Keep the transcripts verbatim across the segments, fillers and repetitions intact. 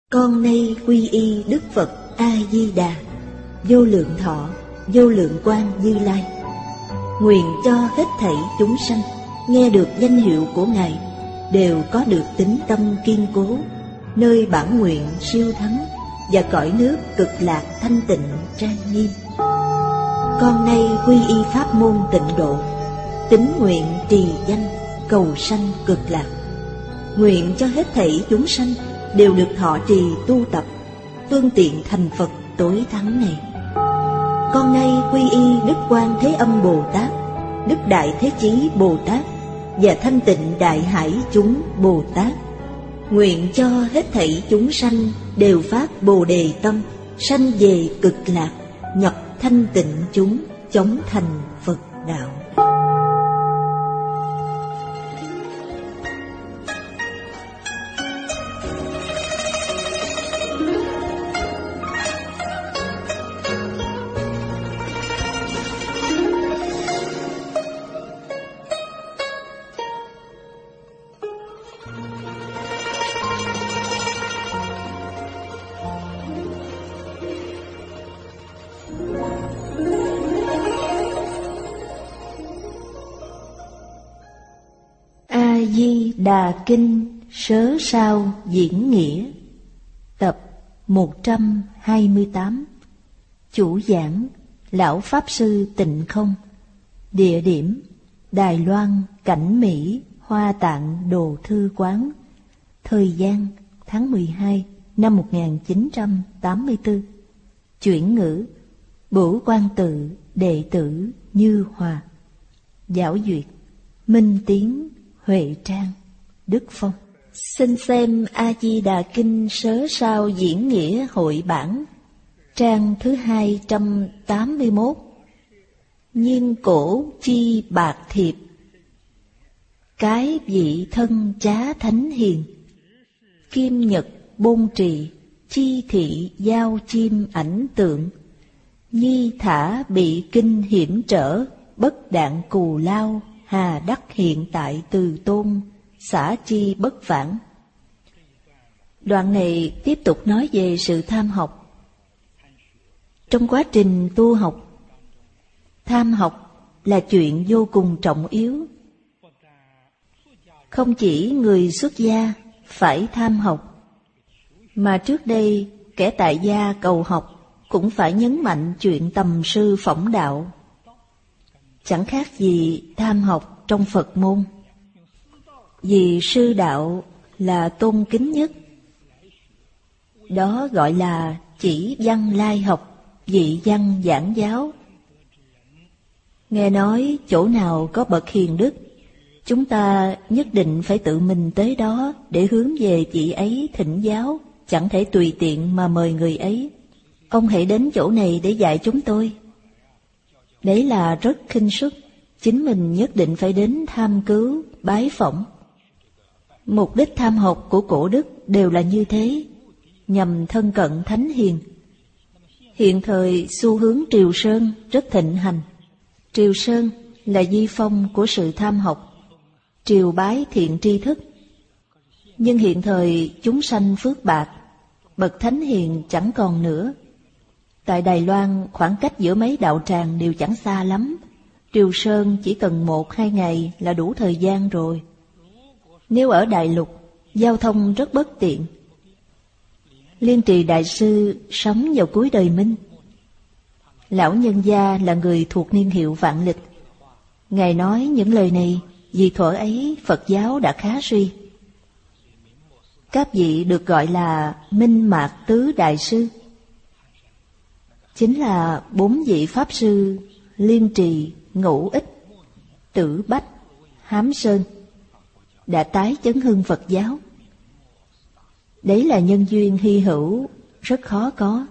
Con nay quy y Đức Phật A Di Đà, vô lượng thọ, vô lượng quang Như Lai. Nguyện cho hết thảy chúng sanh nghe được danh hiệu của Ngài đều có được tín tâm kiên cố, nơi bản nguyện siêu thắng và cõi nước cực lạc thanh tịnh trang nghiêm. Con nay quy y pháp môn tịnh độ, tín nguyện trì danh cầu sanh cực lạc. Nguyện cho hết thảy chúng sanh đều được thọ trì tu tập, phương tiện thành Phật tối thắng này. Con nay quy y Đức Quan Thế Âm Bồ Tát, Đức Đại Thế Chí Bồ Tát và Thanh Tịnh Đại Hải chúng Bồ Tát. Nguyện cho hết thảy chúng sanh đều phát Bồ Đề tâm, sanh về cực lạc, nhập thanh tịnh chúng, chóng thành Phật đạo. Đà Kinh Sớ Sao Diễn Nghĩa, tập một trăm hai mươi tám. Chủ giảng Lão Pháp Sư Tịnh Không. Địa điểm Đài Loan, Cảnh Mỹ, Hoa Tạng Đồ Thư Quán. Thời gian tháng mười hai năm một nghìn chín trăm tám mươi tư. Chuyển ngữ Bửu Quan Tự, đệ tử Như Hòa. Giảo duyệt Minh Tiến, Huệ Trang, Đức Phong. Xin xem A Di Đà Kinh Sớ Sao Diễn Nghĩa hội bản, trang thứ hai trăm tám mươi mốt. Nhiên cổ chi bạc thiệp, cái vị thân chá thánh hiền. Kim nhật bôn trì, chi thị giao chim ảnh tượng. Nhi thả bị kinh hiểm trở, bất đạn cù lao. Hà đắc hiện tại từ tôn, xả chi bất vãng. Đoạn này tiếp tục nói về sự tham học. Trong quá trình tu học, tham học là chuyện vô cùng trọng yếu. Không chỉ người xuất gia phải tham học, mà trước đây kẻ tại gia cầu học cũng phải nhấn mạnh chuyện tầm sư phỏng đạo. Chẳng khác gì tham học trong Phật môn. Vì sư đạo là tôn kính nhất. Đó gọi là chỉ văn lai học, vị văn giảng giáo. Nghe nói chỗ nào có bậc hiền đức, chúng ta nhất định phải tự mình tới đó để hướng về vị ấy thỉnh giáo, chẳng thể tùy tiện mà mời người ấy. Ông hãy đến chỗ này để dạy chúng tôi. Đấy là rất khinh suất, chính mình nhất định phải đến tham cứu, bái phỏng. Mục đích tham học của cổ đức đều là như thế, nhằm thân cận thánh hiền. Hiện thời xu hướng Triều Sơn rất thịnh hành. Triều Sơn là di phong của sự tham học, triều bái thiện tri thức. Nhưng hiện thời chúng sanh phước bạc, bậc thánh hiền chẳng còn nữa. Tại Đài Loan, khoảng cách giữa mấy đạo tràng đều chẳng xa lắm. Triều Sơn chỉ cần một hai ngày là đủ thời gian rồi. Nếu ở Đại Lục, giao thông rất bất tiện. Liên Trì Đại Sư sống vào cuối đời Minh. Lão nhân gia là người thuộc niên hiệu vạn lịch. Ngài nói những lời này vì thuở ấy Phật giáo đã khá suy. Các vị được gọi là Minh Mạc Tứ Đại Sư, chính là bốn vị Pháp Sư Liên Trì, Ngũ Ích, Tử Bách, Hám Sơn đã tái chấn hưng Phật giáo. Đấy là nhân duyên hy hữu, rất khó có.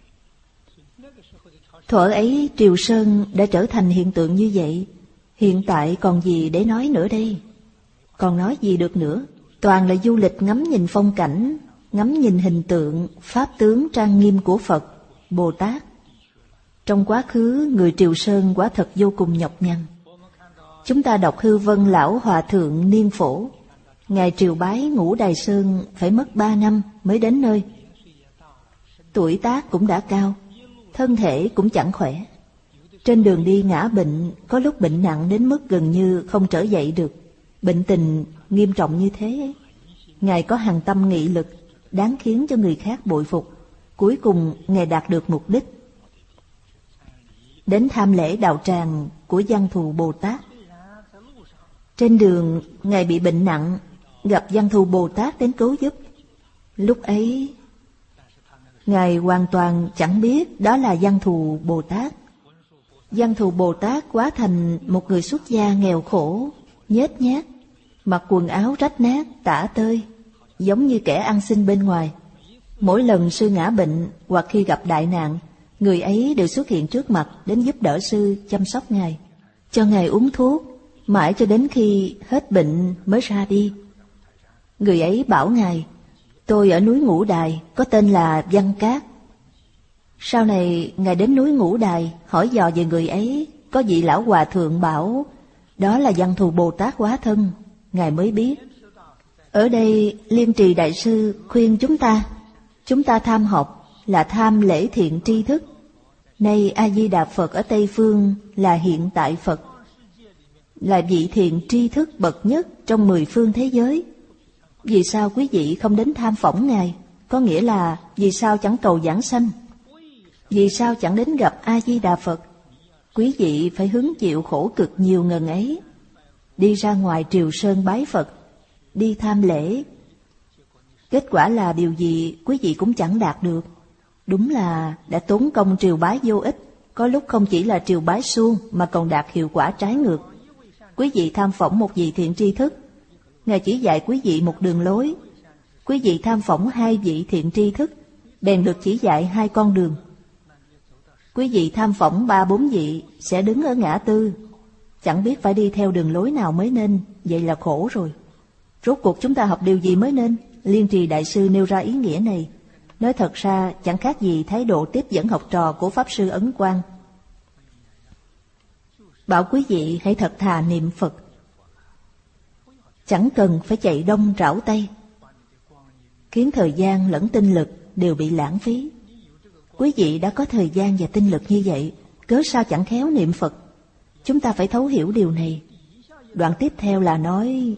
Thuở ấy Triều Sơn đã trở thành hiện tượng như vậy, hiện tại còn gì để nói nữa đây? Còn nói gì được nữa? Toàn là du lịch ngắm nhìn phong cảnh, ngắm nhìn hình tượng, pháp tướng trang nghiêm của Phật, Bồ Tát. Trong quá khứ, người Triều Sơn quả thật vô cùng nhọc nhằn. Chúng ta đọc Hư Vân Lão Hòa Thượng Niên Phổ, Ngài triều bái Ngũ Đài Sơn phải mất ba năm mới đến nơi. tuổi tác cũng đã cao, thân thể cũng chẳng khỏe. Trên đường đi ngã bệnh, có lúc bệnh nặng đến mức gần như không trở dậy được. Bệnh tình nghiêm trọng như thế, Ngài có hằng tâm nghị lực, đáng khiến cho người khác bội phục. Cuối cùng Ngài đạt được mục đích. Đến tham lễ đạo tràng của Văn Thù Bồ Tát. Trên đường Ngài bị bệnh nặng, gặp Văn Thù Bồ Tát đến cứu giúp. Lúc ấy Ngài hoàn toàn chẳng biết đó là Văn Thù Bồ Tát. Văn Thù Bồ Tát hóa thành một người xuất gia nghèo khổ, nhếch nhác, mặc quần áo rách nát, tả tơi, giống như kẻ ăn xin bên ngoài. Mỗi lần sư ngã bệnh hoặc khi gặp đại nạn, người ấy đều xuất hiện trước mặt đến giúp đỡ sư chăm sóc Ngài, cho Ngài uống thuốc, mãi cho đến khi hết bệnh mới ra đi. Người ấy bảo Ngài, tôi ở núi Ngũ Đài, có tên là Văn Cát. Sau này Ngài đến núi Ngũ Đài hỏi dò về người ấy, có vị lão hòa thượng bảo đó là Văn Thù Bồ Tát hóa thân. Ngài mới biết. Ở đây Liên Trì Đại Sư khuyên chúng ta, chúng ta tham học là tham lễ thiện tri thức. Nay A Di Đà Phật ở Tây Phương là hiện tại Phật, là vị thiện tri thức bậc nhất trong mười phương thế giới. Vì sao quý vị không đến tham phỏng Ngài? Có nghĩa là vì sao chẳng cầu giảng sanh? Vì sao chẳng đến gặp A Di Đà Phật? Quý vị phải hứng chịu khổ cực nhiều ngần ấy, đi ra ngoài triều sơn bái Phật, đi tham lễ. Kết quả là điều gì quý vị cũng chẳng đạt được. Đúng là đã tốn công triều bái vô ích, có lúc không chỉ là triều bái suông mà còn đạt hiệu quả trái ngược. Quý vị tham phỏng một vị thiện tri thức, Ngài chỉ dạy quý vị một đường lối. Quý vị tham phỏng hai vị thiện tri thức, bèn được chỉ dạy hai con đường. Quý vị tham phỏng ba bốn vị sẽ đứng ở ngã tư, chẳng biết phải đi theo đường lối nào mới nên, vậy là khổ rồi. Rốt cuộc chúng ta học điều gì mới nên? Liên Trì Đại Sư nêu ra ý nghĩa này. Nói thật ra chẳng khác gì thái độ tiếp dẫn học trò của Pháp Sư Ấn Quang. Bảo quý vị hãy thật thà niệm Phật, chẳng cần phải chạy đông rảo tây, khiến thời gian lẫn tinh lực đều bị lãng phí. Quý vị đã có thời gian và tinh lực như vậy, cớ sao chẳng khéo niệm Phật? Chúng ta phải thấu hiểu điều này. Đoạn tiếp theo là nói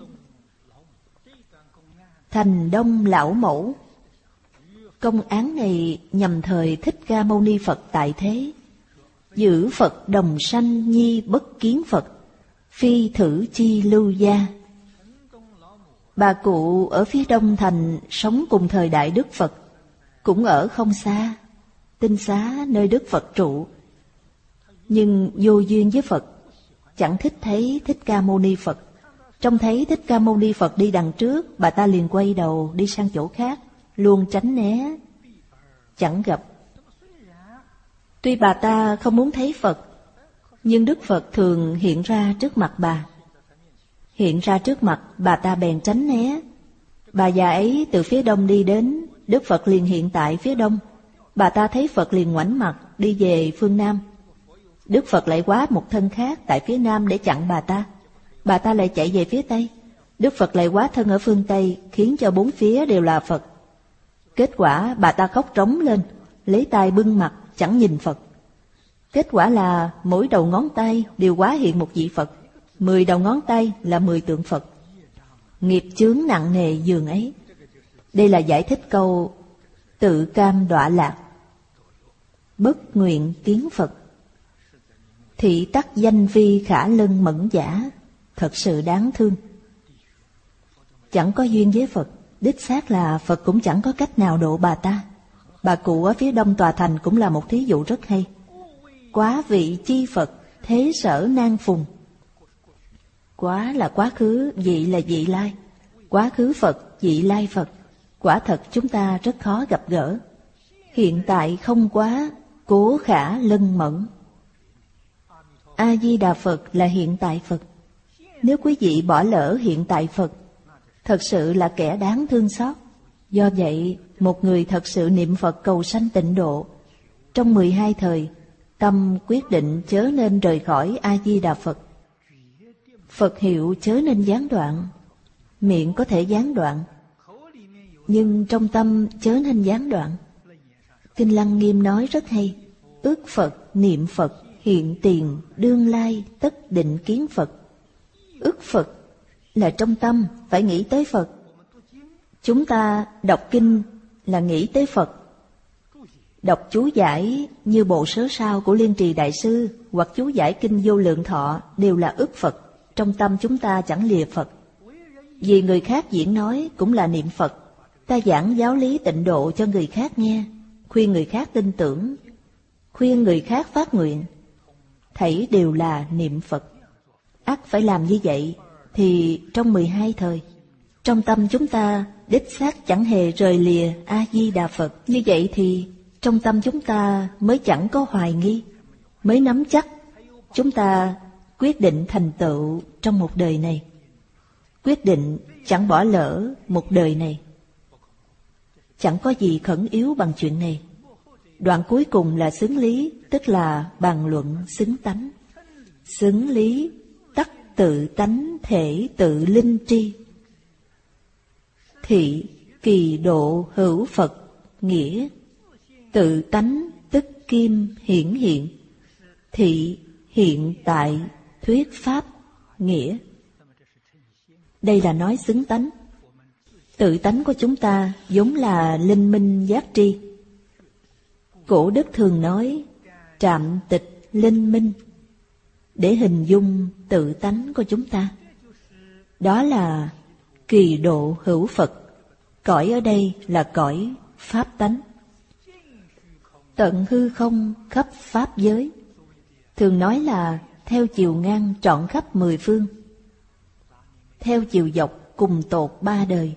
Thành Đông Lão Mẫu. Công án này nhằm thời Thích Ca Mâu Ni Phật tại thế. Giữ Phật đồng sanh nhi bất kiến Phật, phi thử chi lưu gia. Bà cụ ở phía đông thành sống cùng thời Đại Đức Phật, cũng ở không xa, Tinh Xá nơi Đức Phật trụ. Nhưng vô duyên với Phật, chẳng thích thấy Thích Ca Mâu Ni Phật. Trông thấy Thích Ca Mâu Ni Phật đi đằng trước, bà ta liền quay đầu đi sang chỗ khác, luôn tránh né, chẳng gặp. Tuy bà ta không muốn thấy Phật, nhưng Đức Phật thường hiện ra trước mặt bà. Hiện ra trước mặt, bà ta bèn tránh né. Bà già ấy từ phía đông đi đến, Đức Phật liền hiện tại phía đông. Bà ta thấy Phật liền ngoảnh mặt đi về phương Nam. Đức Phật lại hóa một thân khác tại phía Nam để chặn bà ta. Bà ta lại chạy về phía Tây. Đức Phật lại hóa thân ở phương Tây, khiến cho bốn phía đều là Phật. Kết quả bà ta khóc trống lên, lấy tay bưng mặt, chẳng nhìn Phật. Kết quả là mỗi đầu ngón tay đều hóa hiện một vị Phật, mười đầu ngón tay là mười tượng Phật. Nghiệp chướng nặng nề dường ấy. Đây là giải thích câu tự cam đọa lạc, bất nguyện kiến Phật. Thị tắc danh phi khả lân mẫn giả, thật sự đáng thương. Chẳng có duyên với Phật, đích xác là Phật cũng chẳng có cách nào độ bà ta. Bà cụ ở phía đông tòa thành cũng là một thí dụ rất hay. Quá vị chi Phật, thế sở nan phùng. Quá là quá khứ, vị là vị lai. Quá khứ Phật, vị lai Phật. Quả thật chúng ta rất khó gặp gỡ. Hiện tại không quá, cố khả lân mẫn. A Di Đà Phật là hiện tại Phật. Nếu quý vị bỏ lỡ hiện tại Phật, thật sự là kẻ đáng thương xót. Do vậy, một người thật sự niệm Phật cầu sanh tịnh độ, trong mười hai thời, tâm quyết định chớ nên rời khỏi A Di Đà Phật. Phật hiệu chớ nên gián đoạn. Miệng có thể gián đoạn, nhưng trong tâm chớ nên gián đoạn. Kinh Lăng Nghiêm nói rất hay. Ước Phật, niệm Phật, hiện tiền, đương lai, tất định kiến Phật. Ước Phật là trong tâm phải nghĩ tới Phật. Chúng ta đọc kinh là nghĩ tới Phật. Đọc chú giải như bộ sớ sao của Liên Trì Đại Sư hoặc chú giải kinh Vô Lượng Thọ đều là ước Phật. Trong tâm chúng ta chẳng lìa Phật. Vì người khác diễn nói cũng là niệm Phật. Ta giảng giáo lý tịnh độ cho người khác nghe, khuyên người khác tin tưởng, khuyên người khác phát nguyện, thảy đều là niệm Phật. Ắt phải làm như vậy thì trong mười hai thời, trong tâm chúng ta đích xác chẳng hề rời lìa A-di-đà Phật. Như vậy thì trong tâm chúng ta mới chẳng có hoài nghi, mới nắm chắc. Chúng ta quyết định thành tựu trong một đời này, quyết định chẳng bỏ lỡ một đời này. Chẳng có gì khẩn yếu bằng chuyện này. Đoạn cuối cùng là xứng lý, tức là bàn luận xứng tánh. Xứng lý tắc tự tánh thể tự linh tri. Thị kỳ độ hữu Phật nghĩa. Tự tánh tức kim hiển hiện. Thị hiện tại thuyết pháp nghĩa. Đây là nói xứng tánh. Tự tánh của chúng ta vốn là linh minh giác tri. Cổ đức thường nói trạm tịch linh minh để hình dung tự tánh của chúng ta. Đó là kỳ độ hữu Phật. Cõi ở đây là cõi pháp tánh. Tận hư không khắp pháp giới. Thường nói là theo chiều ngang trọn khắp mười phương, theo chiều dọc cùng tột ba đời.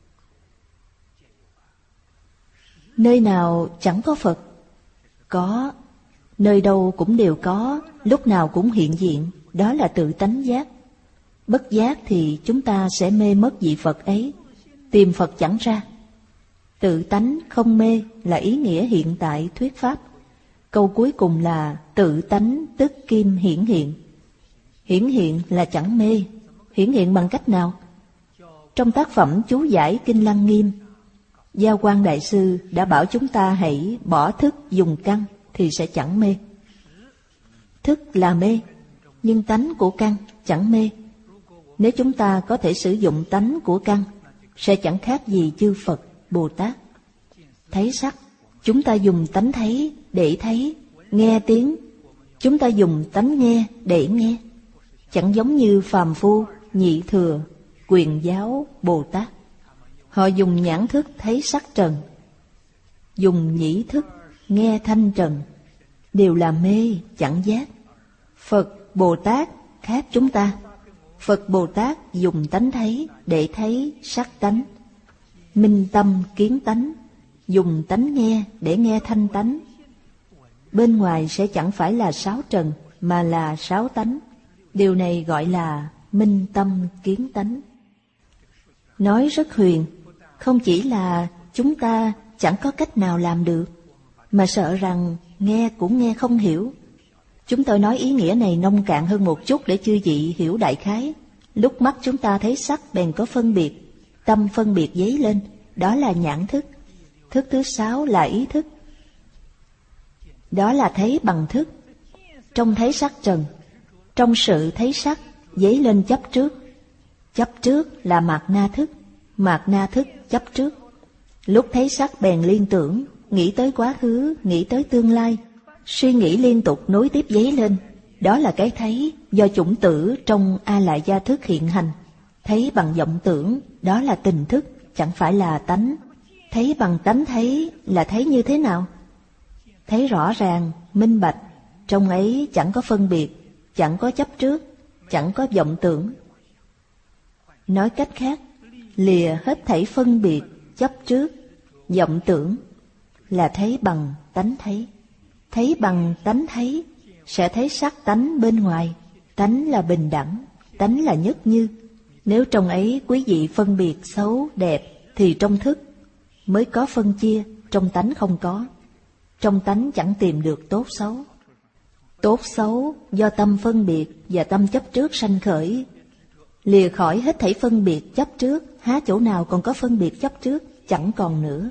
Nơi nào chẳng có Phật? Có. Nơi đâu cũng đều có, lúc nào cũng hiện diện. Đó là tự tánh giác. Bất giác thì chúng ta sẽ mê mất vị Phật ấy, tìm Phật chẳng ra. Tự tánh không mê là ý nghĩa hiện tại thuyết pháp. Câu cuối cùng là tự tánh tức kim hiển hiện. Hiển hiện là chẳng mê. Hiển hiện bằng cách nào? Trong tác phẩm chú giải Kinh Lăng Nghiêm, Giao Quang Đại Sư đã bảo chúng ta hãy bỏ thức dùng căn thì sẽ chẳng mê. Thức là mê, nhưng tánh của căn chẳng mê. Nếu chúng ta có thể sử dụng tánh của căn, sẽ chẳng khác gì chư Phật, Bồ Tát. Thấy sắc, chúng ta dùng tánh thấy để thấy. Nghe tiếng, chúng ta dùng tánh nghe để nghe. Chẳng giống như phàm phu, nhị thừa, Quyền Giáo, Bồ Tát. Họ dùng nhãn thức thấy sắc trần, dùng nhĩ thức nghe thanh trần, đều là mê chẳng giác. Phật Bồ Tát khác chúng ta. Phật Bồ Tát dùng tánh thấy để thấy sắc tánh. Minh tâm kiến tánh, dùng tánh nghe để nghe thanh tánh. Bên ngoài sẽ chẳng phải là sáu trần, mà là sáu tánh. Điều này gọi là minh tâm kiến tánh. Nói rất huyền, không chỉ là chúng ta chẳng có cách nào làm được, mà sợ rằng nghe cũng nghe không hiểu. Chúng tôi nói ý nghĩa này nông cạn hơn một chút để chư vị hiểu đại khái. Lúc mắt chúng ta thấy sắc bèn có phân biệt, tâm phân biệt dấy lên, đó là nhãn thức. Thức thứ sáu là ý thức, đó là thấy bằng thức. Trong thấy sắc trần, trong sự thấy sắc dấy lên chấp trước. Chấp trước là mạt na thức, mạt na thức chấp trước. Lúc thấy sắc bèn liên tưởng, nghĩ tới quá khứ, nghĩ tới tương lai, suy nghĩ liên tục nối tiếp dấy lên. Đó là cái thấy do chủng tử trong A Lại Gia thức hiện hành. Thấy bằng vọng tưởng, đó là tình thức, chẳng phải là tánh. Thấy bằng tánh thấy là thấy như thế nào? Thấy rõ ràng, minh bạch, trong ấy chẳng có phân biệt, chẳng có chấp trước, chẳng có vọng tưởng. Nói cách khác, lìa hết thảy phân biệt, chấp trước, vọng tưởng, là thấy bằng tánh thấy. Thấy bằng tánh thấy, sẽ thấy sắc tánh bên ngoài. Tánh là bình đẳng, tánh là nhất như. Nếu trong ấy quý vị phân biệt xấu, đẹp, thì trong thức mới có phân chia, trong tánh không có. Trong tánh chẳng tìm được tốt xấu. Tốt xấu do tâm phân biệt và tâm chấp trước sanh khởi. Lìa khỏi hết thảy phân biệt chấp trước, há chỗ nào còn có phân biệt chấp trước, chẳng còn nữa.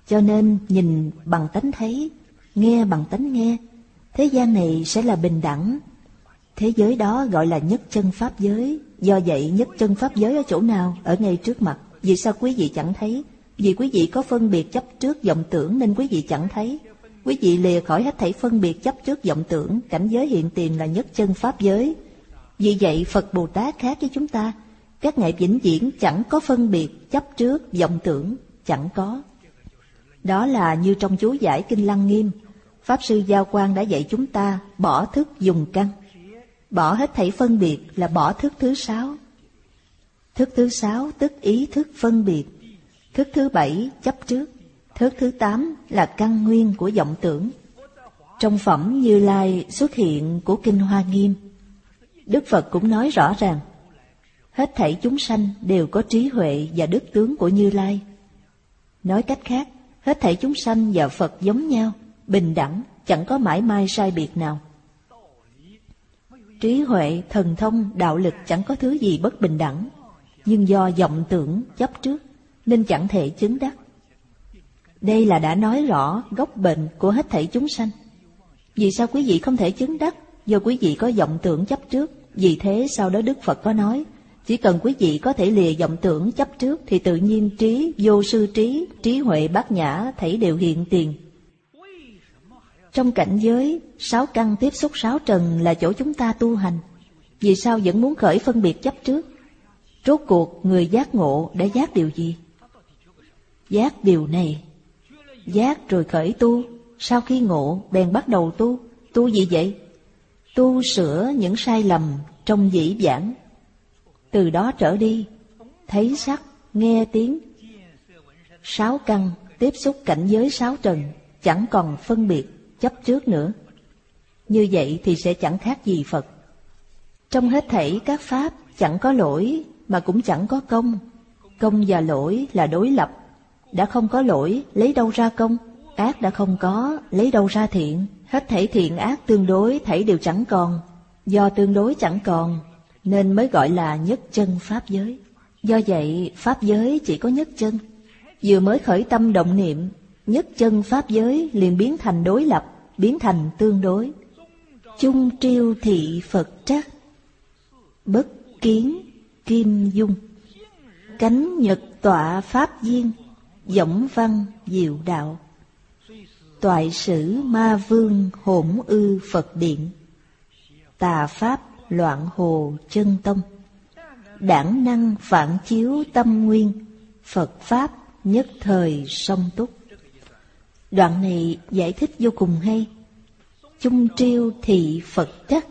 Cho nên nhìn bằng tánh thấy, nghe bằng tánh nghe, thế gian này sẽ là bình đẳng. Thế giới đó gọi là nhất chân pháp giới. Do vậy nhất chân pháp giới ở chỗ nào? Ở ngay trước mặt. Vì sao quý vị chẳng thấy? Vì quý vị có phân biệt chấp trước vọng tưởng nên quý vị chẳng thấy. Quý vị lìa khỏi hết thảy phân biệt chấp trước vọng tưởng, cảnh giới hiện tiền là nhất chân pháp giới. Vì vậy Phật Bồ Tát khác với chúng ta, các ngài vĩnh viễn chẳng có phân biệt chấp trước vọng tưởng, chẳng có. Đó là như trong chú giải Kinh Lăng Nghiêm, Pháp Sư Giao Quang đã dạy chúng ta bỏ thức dùng căn. Bỏ hết thảy phân biệt là bỏ thức thứ sáu. Thức thứ sáu tức ý thức phân biệt. Thức thứ bảy chấp trước. Thức thứ tám là căn nguyên của vọng tưởng. Trong phẩm Như Lai xuất hiện của Kinh Hoa Nghiêm, Đức Phật cũng nói rõ ràng, hết thảy chúng sanh đều có trí huệ và đức tướng của Như Lai. Nói cách khác, hết thảy chúng sanh và Phật giống nhau, bình đẳng, chẳng có mãi mai sai biệt nào. Trí huệ, thần thông, đạo lực chẳng có thứ gì bất bình đẳng, nhưng do vọng tưởng chấp trước nên chẳng thể chứng đắc. Đây là đã nói rõ gốc bệnh của hết thảy chúng sanh. Vì sao quý vị không thể chứng đắc? Do quý vị có vọng tưởng chấp trước. Vì thế sau đó Đức Phật có nói, chỉ cần quý vị có thể lìa vọng tưởng chấp trước thì tự nhiên trí, vô sư trí, trí huệ bát nhã thảy đều hiện tiền. Trong cảnh giới sáu căn tiếp xúc sáu trần là chỗ chúng ta tu hành. Vì sao vẫn muốn khởi phân biệt chấp trước? Rốt cuộc người giác ngộ đã giác điều gì? Giác điều này. Giác rồi khởi tu. Sau khi ngộ bèn bắt đầu tu. Tu gì vậy? Tu sửa những sai lầm trong dĩ vãng. Từ đó trở đi, thấy sắc, nghe tiếng, sáu căn tiếp xúc cảnh giới sáu trần, chẳng còn phân biệt chấp trước nữa. Như vậy thì sẽ chẳng khác gì Phật. Trong hết thảy các pháp chẳng có lỗi mà cũng chẳng có công. Công và lỗi là đối lập. Đã không có lỗi, lấy đâu ra công? Ác đã không có, lấy đâu ra thiện? Hết thảy thiện ác tương đối, thảy đều chẳng còn. Do tương đối chẳng còn, nên mới gọi là nhất chân pháp giới. Do vậy, pháp giới chỉ có nhất chân. Vừa mới khởi tâm động niệm, nhất chân pháp giới liền biến thành đối lập, biến thành tương đối. Chung triêu thị Phật trắc, bất kiến kim dung, cánh nhật tọa pháp viên, võng văn diệu đạo. Toại sử ma vương hỗn ư Phật điện, tà pháp loạn hồ chân tông. Đảng năng phản chiếu tâm nguyên, Phật pháp nhất thời song túc. Đoạn này giải thích vô cùng hay. Chung triêu thị Phật trắc.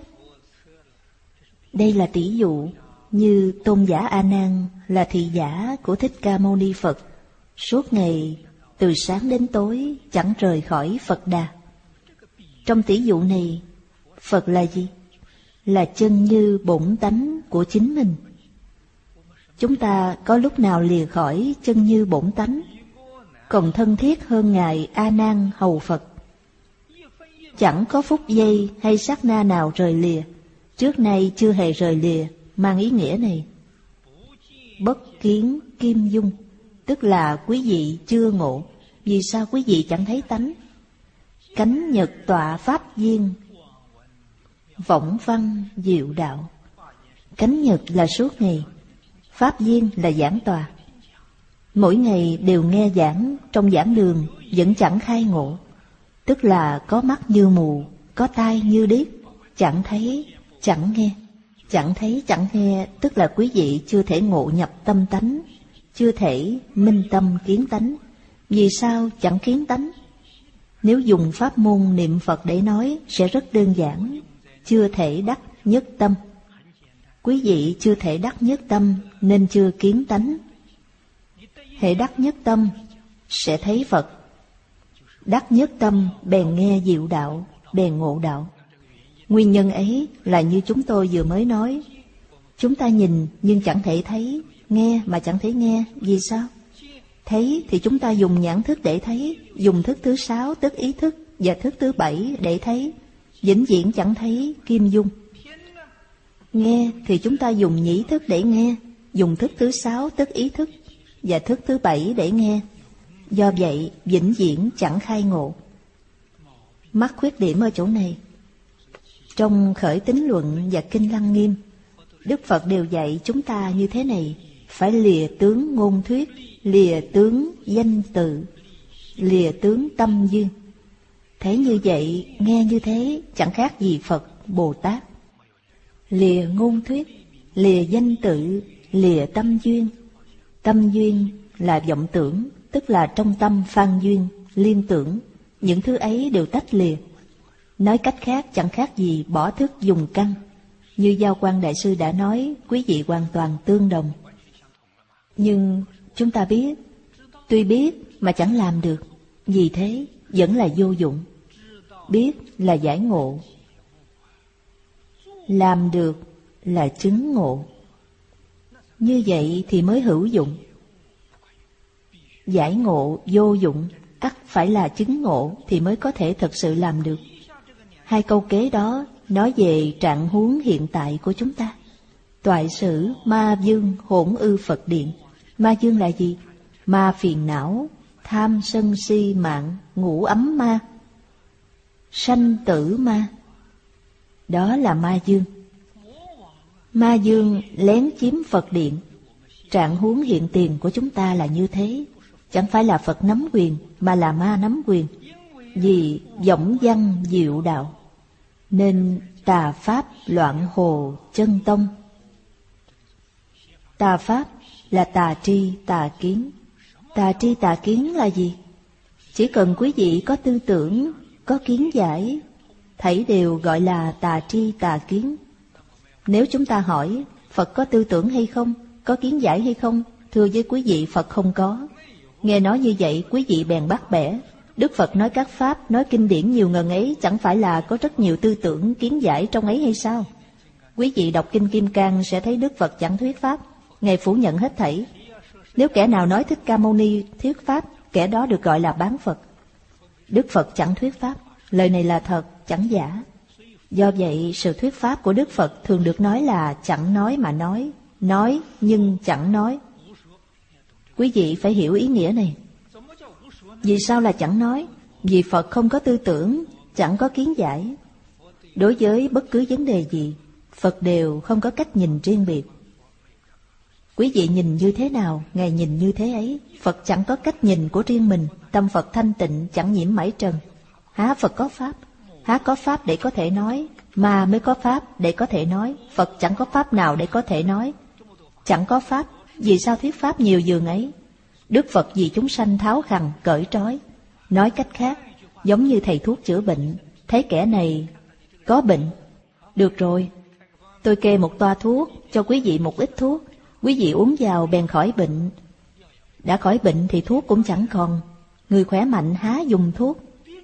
Đây là tỷ dụ như tôn giả A Nan là thị giả của Thích Ca Mâu Ni Phật, suốt ngày từ sáng đến tối chẳng rời khỏi Phật Đà. Trong tỷ dụ này, Phật là gì? Là chân như bổn tánh của chính mình. Chúng ta có lúc nào lìa khỏi chân như bổn tánh, còn thân thiết hơn ngài A Nan hầu Phật. Chẳng có phút giây hay sát na nào rời lìa, trước nay chưa hề rời lìa, mang ý nghĩa này. Bất kiến kim dung, tức là quý vị chưa ngộ. Vì sao quý vị chẳng thấy tánh? Cánh nhật tọa pháp viên, võng văn diệu đạo. Cánh nhật là suốt ngày, pháp viên là giảng tòa. Mỗi ngày đều nghe giảng trong giảng đường vẫn chẳng khai ngộ, tức là có mắt như mù, có tai như điếc, chẳng thấy, chẳng nghe. Chẳng thấy, chẳng nghe, tức là quý vị chưa thể ngộ nhập tâm tánh, chưa thể minh tâm kiến tánh. Vì sao chẳng kiến tánh? Nếu dùng pháp môn niệm Phật để nói sẽ rất đơn giản. Chưa thể đắc nhất tâm. Quý vị chưa thể đắc nhất tâm nên chưa kiến tánh. Hễ đắc nhất tâm sẽ thấy Phật. Đắc nhất tâm bèn nghe diệu đạo, bèn ngộ đạo. Nguyên nhân ấy là như chúng tôi vừa mới nói. Chúng ta nhìn nhưng chẳng thể thấy, nghe mà chẳng thể nghe. Vì sao? Thấy thì chúng ta dùng nhãn thức để thấy, dùng thức thứ sáu tức ý thức và thức thứ bảy để thấy, vĩnh viễn chẳng thấy kim dung. Nghe thì chúng ta dùng nhĩ thức để nghe, dùng thức thứ sáu tức ý thức và thức thứ bảy để nghe, Do vậy vĩnh viễn chẳng khai ngộ. Mắc khuyết điểm ở chỗ này. Trong Khởi Tín Luận và Kinh Lăng Nghiêm, Đức Phật đều dạy chúng ta như thế này: phải lìa tướng ngôn thuyết, lìa tướng danh tự, lìa tướng tâm duyên. Thế như vậy, nghe như thế chẳng khác gì Phật, Bồ Tát. Lìa ngôn thuyết, lìa danh tự, lìa tâm duyên. Tâm duyên là vọng tưởng, tức là trong tâm phan duyên, liên tưởng. Những thứ ấy đều tách lìa. Nói cách khác chẳng khác gì bỏ thức dùng căn. Như Giao Quang Đại Sư đã nói, quý vị hoàn toàn tương đồng. Nhưng chúng ta biết, tuy biết mà chẳng làm được. Vì thế vẫn là vô dụng. Biết là giải ngộ, làm được là chứng ngộ. Như vậy thì mới hữu dụng. Giải ngộ vô dụng, ắt phải là chứng ngộ thì mới có thể thực sự làm được. Hai câu kế đó nói về trạng huống hiện tại của chúng ta. Toại sử ma vương hỗn ư Phật điện. Ma vương là gì? Ma phiền não, tham sân si mạng, ngủ ấm ma, sanh tử ma. Đó là ma vương. Ma vương lén chiếm Phật điện. Trạng huống hiện tiền của chúng ta là như thế. Chẳng phải là Phật nắm quyền, mà là ma nắm quyền. Vì võng văn diệu đạo, nên tà pháp loạn hồ chân tông. Tà pháp là tà tri tà kiến. Tà tri tà kiến là gì? Chỉ cần quý vị có tư tưởng, có kiến giải, thảy đều gọi là tà tri tà kiến. Nếu chúng ta hỏi Phật có tư tưởng hay không, có kiến giải hay không, thưa với quý vị Phật không có. Nghe nói như vậy quý vị bèn bắt bẻ. Đức Phật nói các pháp, nói kinh điển nhiều ngần ấy, chẳng phải là có rất nhiều tư tưởng, kiến giải trong ấy hay sao? Quý vị đọc Kinh Kim Cang sẽ thấy Đức Phật chẳng thuyết pháp, Ngài phủ nhận hết thảy. Nếu kẻ nào nói Thích Ca Mâu Ni thuyết pháp, kẻ đó được gọi là bán Phật. Đức Phật chẳng thuyết pháp, lời này là thật, chẳng giả. Do vậy, sự thuyết pháp của Đức Phật thường được nói là chẳng nói mà nói, nói nhưng chẳng nói. Quý vị phải hiểu ý nghĩa này. Vì sao là chẳng nói? Vì Phật không có tư tưởng, chẳng có kiến giải. Đối với bất cứ vấn đề gì, Phật đều không có cách nhìn riêng biệt. Quý vị nhìn như thế nào, Ngài nhìn như thế ấy. Phật chẳng có cách nhìn của riêng mình. Tâm Phật thanh tịnh, chẳng nhiễm mảy trần. Há Phật có pháp? Há có pháp để có thể nói, mà mới có pháp để có thể nói. Phật chẳng có pháp nào để có thể nói. Chẳng có pháp, vì sao thuyết pháp nhiều giường ấy? Đức Phật vì chúng sanh tháo khằn, cởi trói. Nói cách khác, giống như thầy thuốc chữa bệnh, thấy kẻ này có bệnh. Được rồi, tôi kê một toa thuốc, cho quý vị một ít thuốc. Quý vị uống vào bèn khỏi bệnh. Đã khỏi bệnh thì thuốc cũng chẳng còn. Người khỏe mạnh há dùng thuốc?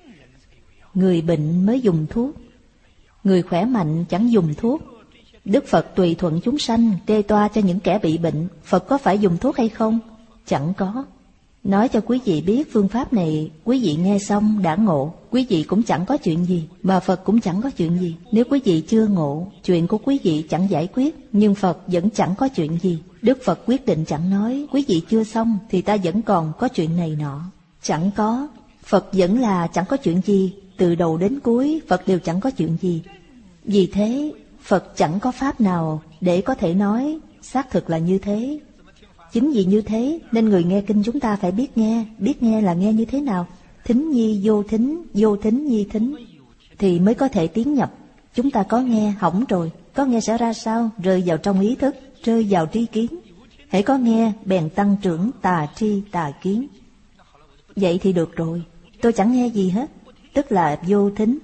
Người bệnh mới dùng thuốc. Người khỏe mạnh chẳng dùng thuốc. Đức Phật tùy thuận chúng sanh, kê toa cho những kẻ bị bệnh. Phật có phải dùng thuốc hay không? Chẳng có. Nói cho quý vị biết phương pháp này, quý vị nghe xong đã ngộ. Quý vị cũng chẳng có chuyện gì, mà Phật cũng chẳng có chuyện gì. Nếu quý vị chưa ngộ, chuyện của quý vị chẳng giải quyết, nhưng Phật vẫn chẳng có chuyện gì. Đức Phật quyết định chẳng nói, quý vị chưa xong thì ta vẫn còn có chuyện này nọ. Chẳng có, Phật vẫn là chẳng có chuyện gì. Từ đầu đến cuối Phật đều chẳng có chuyện gì. Vì thế Phật chẳng có pháp nào để có thể nói. Xác thực là như thế. Chính vì như thế nên người nghe kinh chúng ta phải biết nghe. Biết nghe là nghe như thế nào? Thính nhi vô thính, vô thính nhi thính, thì mới có thể tiến nhập. Chúng ta có nghe, hỏng rồi. Có nghe sẽ ra sao? Rơi vào trong ý thức, rơi vào tri kiến. Hễ có nghe bèn tăng trưởng tà tri tà kiến. Vậy thì được rồi, tôi chẳng nghe gì hết, tức là vô thính.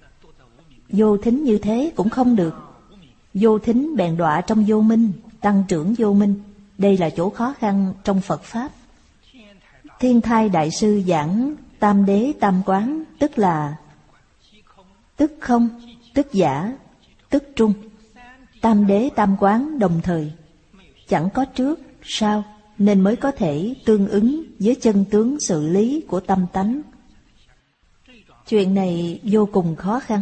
Vô thính như thế cũng không được. Vô thính bèn đọa trong vô minh, tăng trưởng vô minh. Đây là chỗ khó khăn trong Phật Pháp. Thiên Thai Đại Sư giảng tam đế tam quán, tức là tức không, tức giả, tức trung. Tam đế tam quán đồng thời, chẳng có trước, sau, nên mới có thể tương ứng với chân tướng sự lý của tâm tánh. Chuyện này vô cùng khó khăn.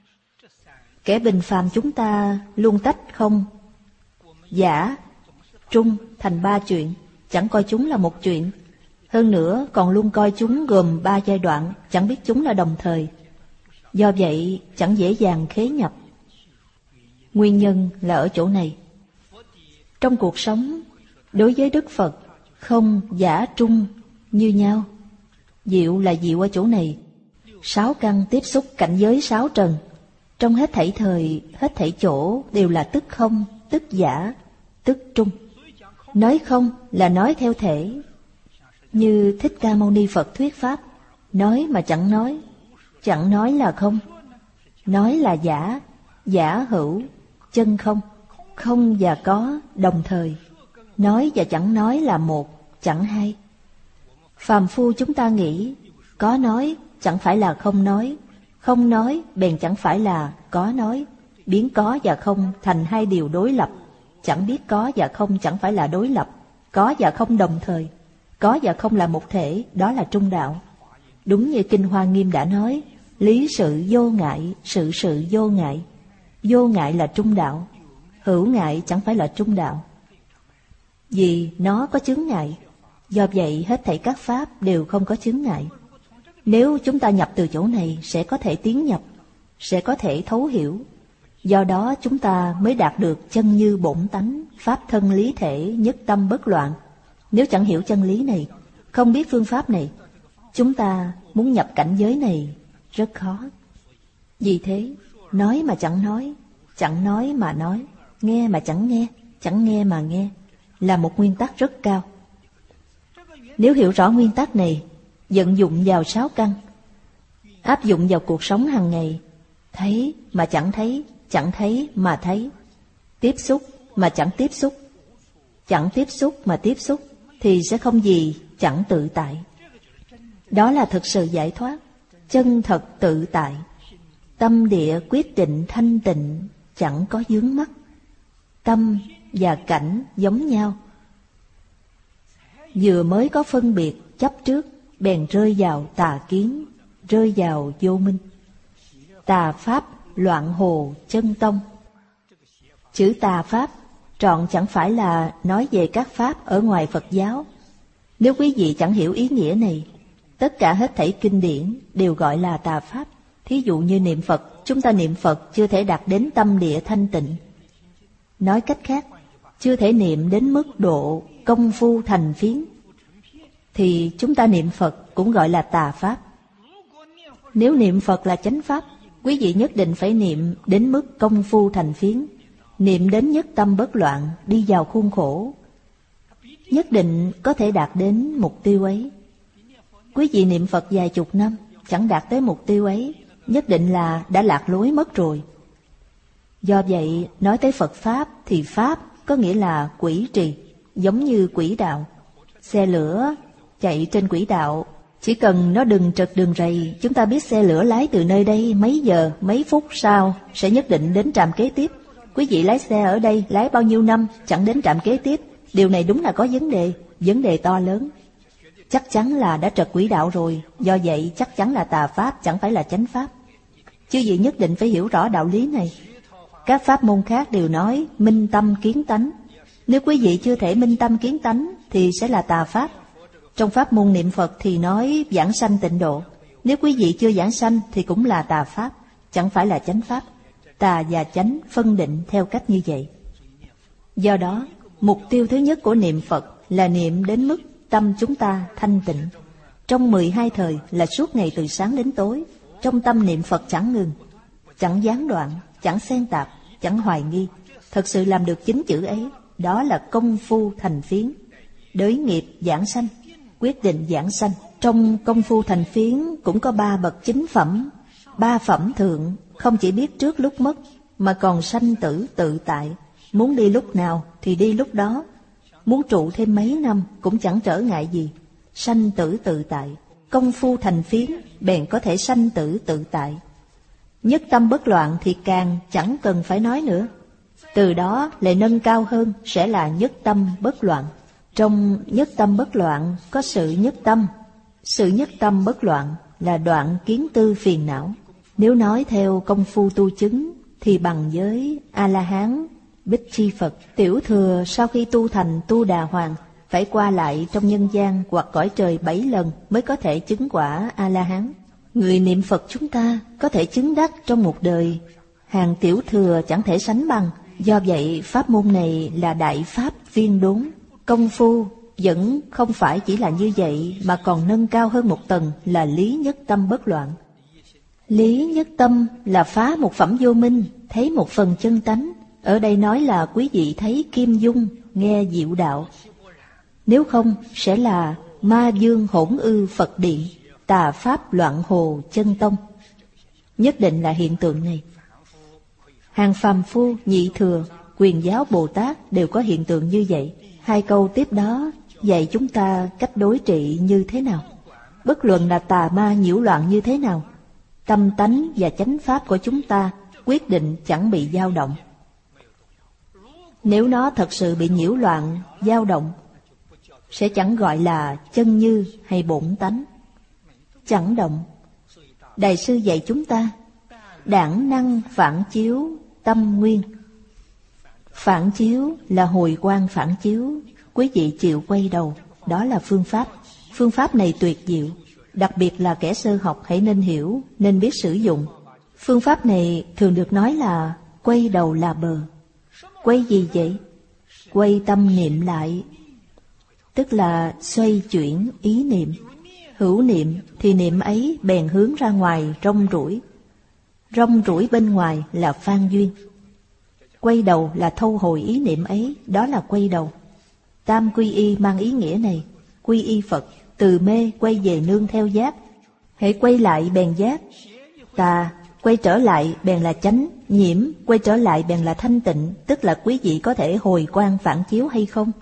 Kẻ bình phàm chúng ta luôn tách không, giả, trung thành ba chuyện, chẳng coi chúng là một chuyện. Hơn nữa còn luôn coi chúng gồm ba giai đoạn, chẳng biết chúng là đồng thời. Do vậy chẳng dễ dàng khế nhập. Nguyên nhân là ở chỗ này. Trong cuộc sống, đối với Đức Phật, không giả trung như nhau. Diệu là diệu ở chỗ này. Sáu căn tiếp xúc cảnh giới sáu trần. Trong hết thảy thời, hết thảy chỗ đều là tức không, tức giả, tức trung. Nói không là nói theo thể. Như Thích Ca Mâu Ni Phật thuyết pháp, nói mà chẳng nói, chẳng nói là không. Nói là giả, giả hữu, chân không. Không và có đồng thời. Nói và chẳng nói là một, chẳng hai. Phàm phu chúng ta nghĩ, có nói chẳng phải là không nói, không nói bèn chẳng phải là có nói. Biến có và không thành hai điều đối lập. Chẳng biết có và không chẳng phải là đối lập. Có và không đồng thời. Có và không là một thể, đó là trung đạo. Đúng như Kinh Hoa Nghiêm đã nói, lý sự vô ngại, sự sự vô ngại. Vô ngại là trung đạo, hữu ngại chẳng phải là trung đạo. Vì nó có chướng ngại, do vậy hết thảy các pháp đều không có chướng ngại. Nếu chúng ta nhập từ chỗ này sẽ có thể tiến nhập, sẽ có thể thấu hiểu. Do đó chúng ta mới đạt được chân như bổn tánh, pháp thân lý thể, nhất tâm bất loạn. Nếu chẳng hiểu chân lý này, không biết phương pháp này, chúng ta muốn nhập cảnh giới này rất khó. Vì thế, nói mà chẳng nói, chẳng nói mà nói, nghe mà chẳng nghe, chẳng nghe mà nghe, là một nguyên tắc rất cao. Nếu hiểu rõ nguyên tắc này, vận dụng vào sáu căn, áp dụng vào cuộc sống hàng ngày, thấy mà chẳng thấy, chẳng thấy mà thấy, tiếp xúc mà chẳng tiếp xúc, chẳng tiếp xúc mà tiếp xúc, thì sẽ không gì chẳng tự tại. Đó là thực sự giải thoát, chân thật tự tại. Tâm địa quyết định thanh tịnh, chẳng có vướng mắc. Tâm và cảnh giống nhau. Vừa mới có phân biệt chấp trước, bèn rơi vào tà kiến, rơi vào vô minh. Tà pháp loạn hồ chân tông. Chữ tà pháp trọn chẳng phải là nói về các pháp ở ngoài Phật giáo. Nếu quý vị chẳng hiểu ý nghĩa này, tất cả hết thảy kinh điển đều gọi là tà pháp. Thí dụ như niệm Phật, chúng ta niệm Phật chưa thể đạt đến tâm địa thanh tịnh. Nói cách khác, chưa thể niệm đến mức độ công phu thành phiến, thì chúng ta niệm Phật cũng gọi là tà pháp. Nếu niệm Phật là chánh pháp, quý vị nhất định phải niệm đến mức công phu thành phiến, niệm đến nhất tâm bất loạn, đi vào khuôn khổ, nhất định có thể đạt đến mục tiêu ấy. Quý vị niệm Phật vài chục năm, chẳng đạt tới mục tiêu ấy, nhất định là đã lạc lối mất rồi. Do vậy, nói tới Phật Pháp thì Pháp có nghĩa là quỹ trì, giống như quỹ đạo. Xe lửa chạy trên quỹ đạo, chỉ cần nó đừng trật đường rầy, chúng ta biết xe lửa lái từ nơi đây mấy giờ, mấy phút sau sẽ nhất định đến trạm kế tiếp. Quý vị lái xe ở đây lái bao nhiêu năm chẳng đến trạm kế tiếp. Điều này đúng là có vấn đề, vấn đề to lớn. Chắc chắn là đã trật quỹ đạo rồi, do vậy chắc chắn là tà pháp, chẳng phải là chánh pháp. Chư vị nhất định phải hiểu rõ đạo lý này. Các pháp môn khác đều nói minh tâm kiến tánh. Nếu quý vị chưa thể minh tâm kiến tánh thì sẽ là tà pháp. Trong pháp môn niệm Phật thì nói giảng sanh tịnh độ. Nếu quý vị chưa giảng sanh thì cũng là tà pháp, chẳng phải là chánh pháp. Tà và chánh phân định theo cách như vậy. Do đó, mục tiêu thứ nhất của niệm Phật là niệm đến mức tâm chúng ta thanh tịnh. Trong mười hai thời là suốt ngày từ sáng đến tối, trong tâm niệm Phật chẳng ngừng, chẳng gián đoạn, chẳng xen tạp, chẳng hoài nghi. Thật sự làm được chín chữ ấy, đó là công phu thành phiến. Đới nghiệp giảng sanh, quyết định giảng sanh. Trong công phu thành phiến cũng có ba bậc chính phẩm. Ba phẩm thượng không chỉ biết trước lúc mất, mà còn sanh tử tự tại. Muốn đi lúc nào thì đi lúc đó, muốn trụ thêm mấy năm cũng chẳng trở ngại gì. Sanh tử tự tại, công phu thành phiến bèn có thể sanh tử tự tại. Nhất tâm bất loạn thì càng chẳng cần phải nói nữa. Từ đó lại nâng cao hơn sẽ là nhất tâm bất loạn. Trong nhất tâm bất loạn có sự nhất tâm. Sự nhất tâm bất loạn là đoạn kiến tư phiền não. Nếu nói theo công phu tu chứng thì bằng với A-la-hán, Bích Chi Phật. Tiểu thừa sau khi tu thành Tu Đà Hoàng phải qua lại trong nhân gian hoặc cõi trời bảy lần mới có thể chứng quả A-la-hán. Người niệm Phật chúng ta có thể chứng đắc trong một đời, hàng tiểu thừa chẳng thể sánh bằng. Do vậy pháp môn này là đại pháp viên đốn. Công phu vẫn không phải chỉ là như vậy, mà còn nâng cao hơn một tầng là lý nhất tâm bất loạn. Lý nhất tâm là phá một phẩm vô minh, thấy một phần chân tánh. Ở đây nói là quý vị thấy kim dung, nghe diệu đạo. Nếu không sẽ là ma dương hỗn ư Phật điện, tà pháp loạn hồ chân tông. Nhất định là hiện tượng này. Hàng phàm phu, nhị thừa, Quyền giáo Bồ Tát đều có hiện tượng như vậy. Hai câu tiếp đó dạy chúng ta cách đối trị như thế nào. Bất luận là tà ma nhiễu loạn như thế nào, tâm tánh và chánh pháp của chúng ta quyết định chẳng bị dao động. Nếu nó thật sự bị nhiễu loạn, dao động, sẽ chẳng gọi là chân như hay bổn tánh. Chẳng động. Đại sư dạy chúng ta đản năng phản chiếu tâm nguyên. Phản chiếu là hồi quang phản chiếu. Quý vị chịu quay đầu, đó là phương pháp. Phương pháp này tuyệt diệu, đặc biệt là kẻ sơ học hãy nên hiểu, nên biết sử dụng. Phương pháp này thường được nói là quay đầu là bờ. Quay gì vậy? Quay tâm niệm lại, tức là xoay chuyển ý niệm. Hữu niệm thì niệm ấy bèn hướng ra ngoài rong ruổi. Rong ruổi bên ngoài là phan duyên. Quay đầu là thâu hồi ý niệm ấy, đó là quay đầu. Tam quy y mang ý nghĩa này. Quy y Phật, từ mê quay về nương theo giác. Hễ quay lại bèn giác. Tà quay trở lại bèn là chánh. Nhiễm quay trở lại bèn là thanh tịnh. Tức là quý vị có thể hồi quang phản chiếu hay không?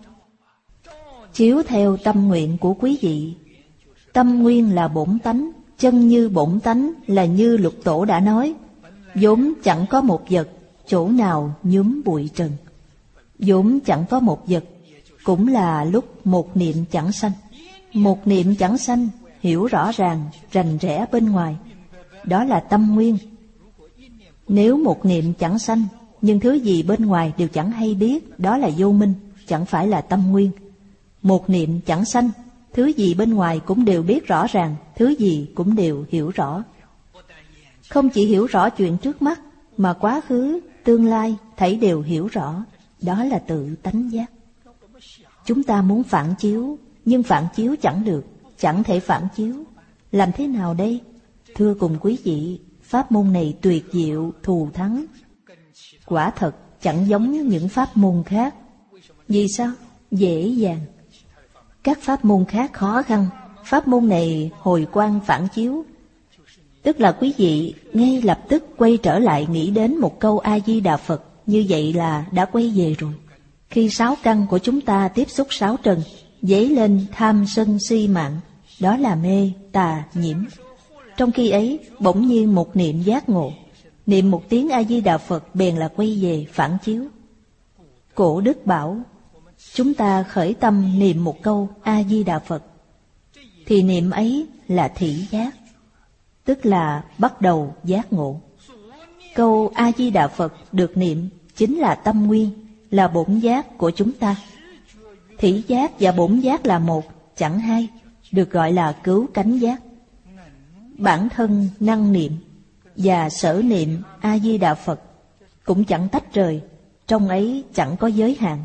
Chiếu theo tâm nguyện của quý vị. Tâm nguyên là bổn tánh. Chân như bổn tánh là như Lục Tổ đã nói, vốn chẳng có một vật, chỗ nào nhúm bụi trần. Vốn chẳng có một vật, cũng là lúc một niệm chẳng sanh. Một niệm chẳng sanh, hiểu rõ ràng, rành rẽ bên ngoài, đó là tâm nguyên. Nếu một niệm chẳng sanh, nhưng thứ gì bên ngoài đều chẳng hay biết, đó là vô minh, chẳng phải là tâm nguyên. Một niệm chẳng sanh, thứ gì bên ngoài cũng đều biết rõ ràng, thứ gì cũng đều hiểu rõ. Không chỉ hiểu rõ chuyện trước mắt, mà quá khứ, tương lai, thảy đều hiểu rõ, đó là tự tánh giác. Chúng ta muốn phản chiếu, nhưng phản chiếu chẳng được, chẳng thể phản chiếu. Làm thế nào đây? Thưa cùng quý vị, pháp môn này tuyệt diệu, thù thắng. Quả thật chẳng giống những pháp môn khác. Vì sao? Dễ dàng. Các pháp môn khác khó khăn, pháp môn này hồi quang phản chiếu. Tức là quý vị ngay lập tức quay trở lại nghĩ đến một câu A-di-đà Phật, như vậy là đã quay về rồi. Khi sáu căn của chúng ta tiếp xúc sáu trần, dấy lên tham sân si mạng, đó là mê, tà, nhiễm. Trong khi ấy, bỗng nhiên một niệm giác ngộ, niệm một tiếng A-di-đà Phật bèn là quay về phản chiếu. Cổ đức bảo, chúng ta khởi tâm niệm một câu A-di-đà Phật, thì niệm ấy là thị giác, tức là bắt đầu giác ngộ. Câu A-di-đà Phật được niệm chính là tâm nguyên, là bổn giác của chúng ta. Thị giác và bổn giác là một, chẳng hai, được gọi là cứu cánh giác. Bản thân năng niệm và sở niệm A-di-đà Phật cũng chẳng tách rời, trong ấy chẳng có giới hạn.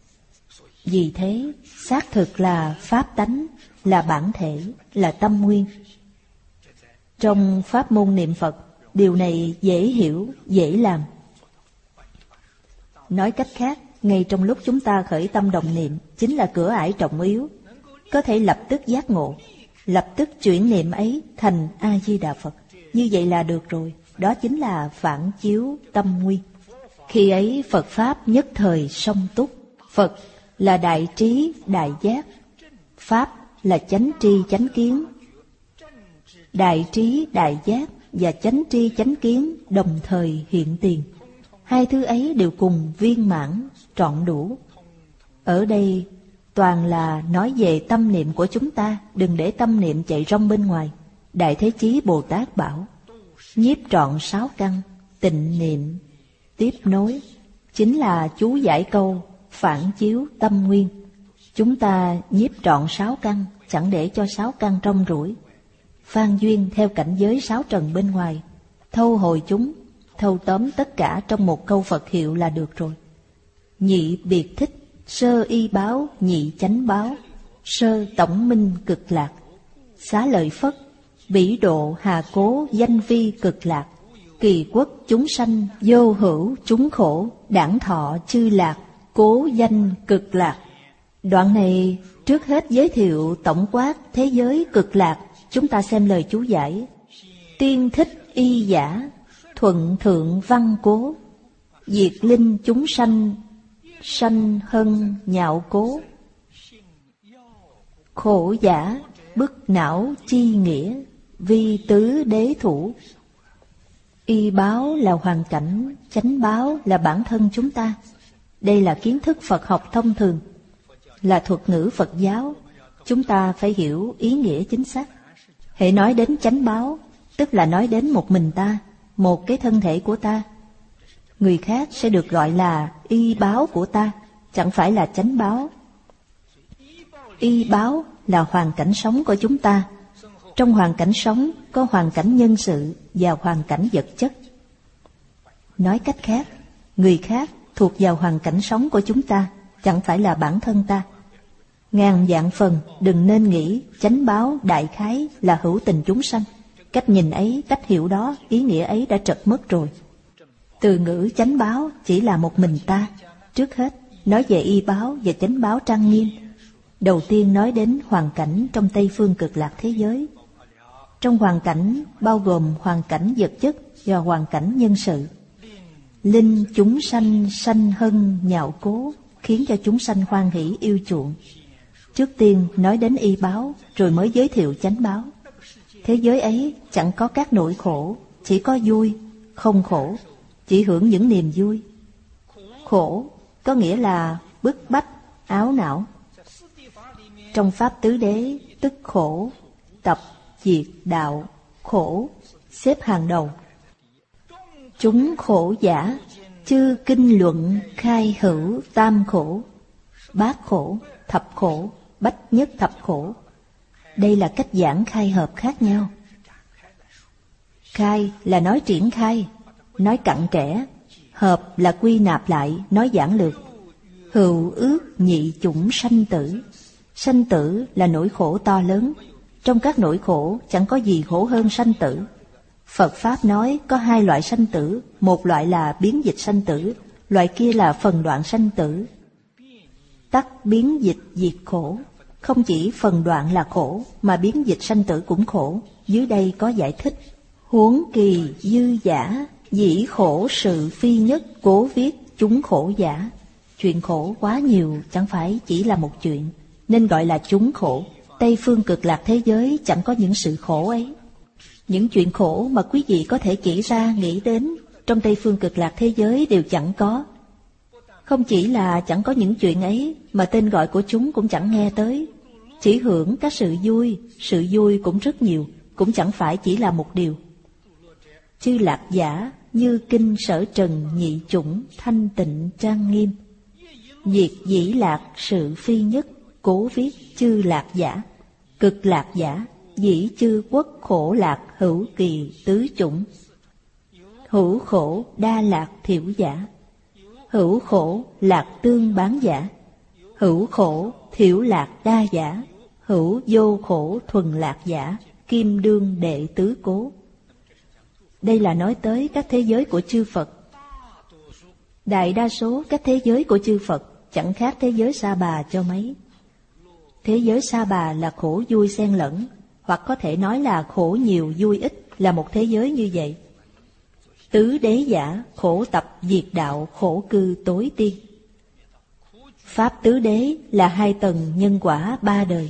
Vì thế, xác thực là pháp tánh, là bản thể, là tâm nguyên. Trong pháp môn niệm Phật, điều này dễ hiểu, dễ làm. Nói cách khác, ngay trong lúc chúng ta khởi tâm đồng niệm, chính là cửa ải trọng yếu, có thể lập tức giác ngộ, lập tức chuyển niệm ấy thành A-di-đà Phật. Như vậy là được rồi, đó chính là phản chiếu tâm nguyên. Khi ấy Phật Pháp nhất thời song túc. Phật là đại trí, đại giác. Pháp là chánh tri, chánh kiến. Đại trí, đại giác và chánh tri, chánh kiến đồng thời hiện tiền. Hai thứ ấy đều cùng viên mãn, trọn đủ. Ở đây toàn là nói về tâm niệm của chúng ta, đừng để tâm niệm chạy rong bên ngoài. Đại Thế Chí Bồ Tát bảo, nhiếp trọn sáu căn, tịnh niệm, tiếp nối, chính là chú giải câu phản chiếu tâm nguyên. Chúng ta nhiếp trọn sáu căn, chẳng để cho sáu căn rong ruổi. Phan duyên theo cảnh giới sáu trần bên ngoài, thâu hồi chúng, thâu tóm tất cả trong một câu Phật hiệu là được rồi. Nhị biệt thích, sơ y báo, nhị chánh báo, sơ tổng minh cực lạc. Xá lợi Phất, bỉ độ hà cố, danh vi cực lạc. Kỳ quốc chúng sanh, vô hữu chúng khổ, đản thọ chư lạc, cố danh cực lạc. Đoạn này trước hết giới thiệu tổng quát thế giới cực lạc. Chúng ta xem lời chú giải. Tiên thích y giả, thuận thượng văn cố, diệt linh chúng sanh, sanh hân nhạo cố. Khổ giả, bức não chi nghĩa, vi tứ đế thủ. Y báo là hoàn cảnh, chánh báo là bản thân chúng ta. Đây là kiến thức Phật học thông thường, là thuật ngữ Phật giáo. Chúng ta phải hiểu ý nghĩa chính xác. Hễ nói đến chánh báo, tức là nói đến một mình ta, một cái thân thể của ta. Người khác sẽ được gọi là y báo của ta, chẳng phải là chánh báo. Y báo là hoàn cảnh sống của chúng ta. Trong hoàn cảnh sống có hoàn cảnh nhân sự và hoàn cảnh vật chất. Nói cách khác, người khác thuộc vào hoàn cảnh sống của chúng ta, chẳng phải là bản thân ta. Ngàn vạn phần đừng nên nghĩ chánh báo đại khái là hữu tình chúng sanh. Cách nhìn ấy, cách hiểu đó, ý nghĩa ấy đã trật mất rồi. Từ ngữ chánh báo chỉ là một mình ta. Trước hết, nói về y báo và chánh báo trang nghiêm. Đầu tiên nói đến hoàn cảnh trong Tây Phương Cực Lạc thế giới. Trong hoàn cảnh bao gồm hoàn cảnh vật chất và hoàn cảnh nhân sự. Linh chúng sanh sanh hân nhạo cố, khiến cho chúng sanh hoan hỷ yêu chuộng. Trước tiên nói đến y báo, rồi mới giới thiệu chánh báo. Thế giới ấy chẳng có các nỗi khổ, chỉ có vui, không khổ, chỉ hưởng những niềm vui. Khổ có nghĩa là bức bách, áo não. Trong Pháp Tứ Đế, tức khổ, tập, diệt, đạo, khổ, xếp hàng đầu. Chúng khổ giả, chư kinh luận khai hữu tam khổ, bát khổ, thập khổ, bách nhất thập khổ. Đây là cách giảng khai hợp khác nhau. Khai là nói triển khai, nói cặn kẽ. Hợp là quy nạp lại, nói giản lược. Hữu ước nhị chủng sanh tử. Sanh tử là nỗi khổ to lớn. Trong các nỗi khổ chẳng có gì khổ hơn sanh tử. Phật Pháp nói có hai loại sanh tử. Một loại là biến dịch sanh tử, loại kia là phần đoạn sanh tử. Tắc biến dịch diệt khổ. Không chỉ phần đoạn là khổ, mà biến dịch sanh tử cũng khổ. Dưới đây có giải thích. Huống kỳ dư giả, dĩ khổ sự phi nhất, cố viết chúng khổ giả. Chuyện khổ quá nhiều, chẳng phải chỉ là một chuyện, nên gọi là chúng khổ. Tây Phương Cực Lạc thế giới chẳng có những sự khổ ấy. Những chuyện khổ mà quý vị có thể chỉ ra nghĩ đến, trong Tây Phương Cực Lạc thế giới đều chẳng có. Không chỉ là chẳng có những chuyện ấy, mà tên gọi của chúng cũng chẳng nghe tới. Chỉ hưởng các sự vui, sự vui cũng rất nhiều, cũng chẳng phải chỉ là một điều. Chư lạc giả, như kinh sở trần nhị chủng, thanh tịnh trang nghiêm. Diệt dĩ lạc sự phi nhất, cố viết chư lạc giả. Cực lạc giả, dĩ chư quốc khổ lạc hữu kỳ tứ chủng. Hữu khổ đa lạc thiểu giả. Hữu khổ lạc tương bán giả. Hữu khổ thiểu lạc đa giả. Hữu vô khổ thuần lạc giả. Kim đương đệ tứ cố. Đây là nói tới các thế giới của chư Phật. Đại đa số các thế giới của chư Phật chẳng khác thế giới Sa Bà cho mấy. Thế giới Sa Bà là khổ vui xen lẫn, hoặc có thể nói là khổ nhiều vui ít, là một thế giới như vậy. Tứ đế giả, khổ tập diệt đạo, khổ cư tối tiên. Pháp tứ đế là hai tầng nhân quả ba đời.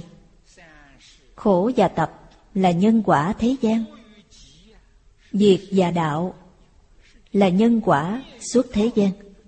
Khổ và tập là nhân quả thế gian. Diệt và đạo là nhân quả suốt thế gian.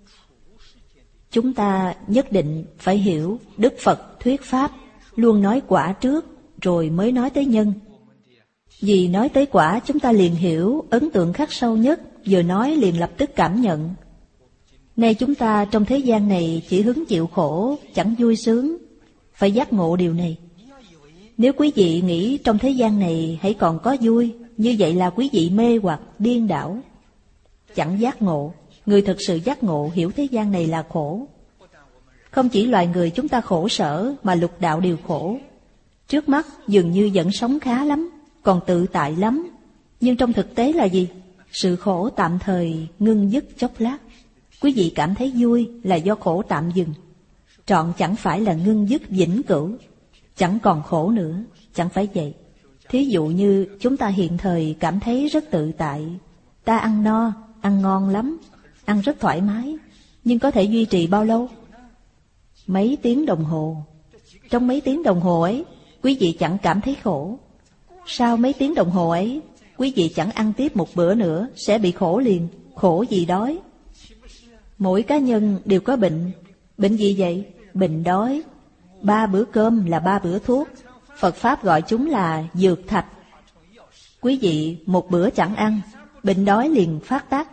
Chúng ta nhất định phải hiểu Đức Phật thuyết Pháp luôn nói quả trước rồi mới nói tới nhân. Vì nói tới quả chúng ta liền hiểu, ấn tượng khắc sâu nhất, vừa nói liền lập tức cảm nhận. Nay chúng ta trong thế gian này chỉ hứng chịu khổ, chẳng vui sướng. phải giác ngộ điều này. Nếu quý vị nghĩ trong thế gian này hãy còn có vui, như vậy là quý vị mê hoặc điên đảo, chẳng giác ngộ. Người thực sự giác ngộ hiểu thế gian này là khổ. Không chỉ loài người chúng ta khổ sở, mà lục đạo đều khổ. Trước mắt dường như vẫn sống khá lắm, còn tự tại lắm. Nhưng trong thực tế là gì? Sự khổ tạm thời ngưng dứt chốc lát. Quý vị cảm thấy vui là do khổ tạm dừng, trọn chẳng phải là ngưng dứt vĩnh cửu. Chẳng còn khổ nữa, chẳng phải vậy. Thí dụ như chúng ta hiện thời cảm thấy rất tự tại, ta ăn no, ăn ngon lắm, ăn rất thoải mái, nhưng có thể duy trì bao lâu? Mấy tiếng đồng hồ. Trong mấy tiếng đồng hồ ấy, quý vị chẳng cảm thấy khổ. Sau mấy tiếng đồng hồ ấy, quý vị chẳng ăn tiếp một bữa nữa, sẽ bị khổ liền. Khổ vì đói. Mỗi cá nhân đều có bệnh. Bệnh gì vậy? Bệnh đói. Ba bữa cơm là ba bữa thuốc. Phật Pháp gọi chúng là dược thạch. Quý vị một bữa chẳng ăn, bệnh đói liền phát tác.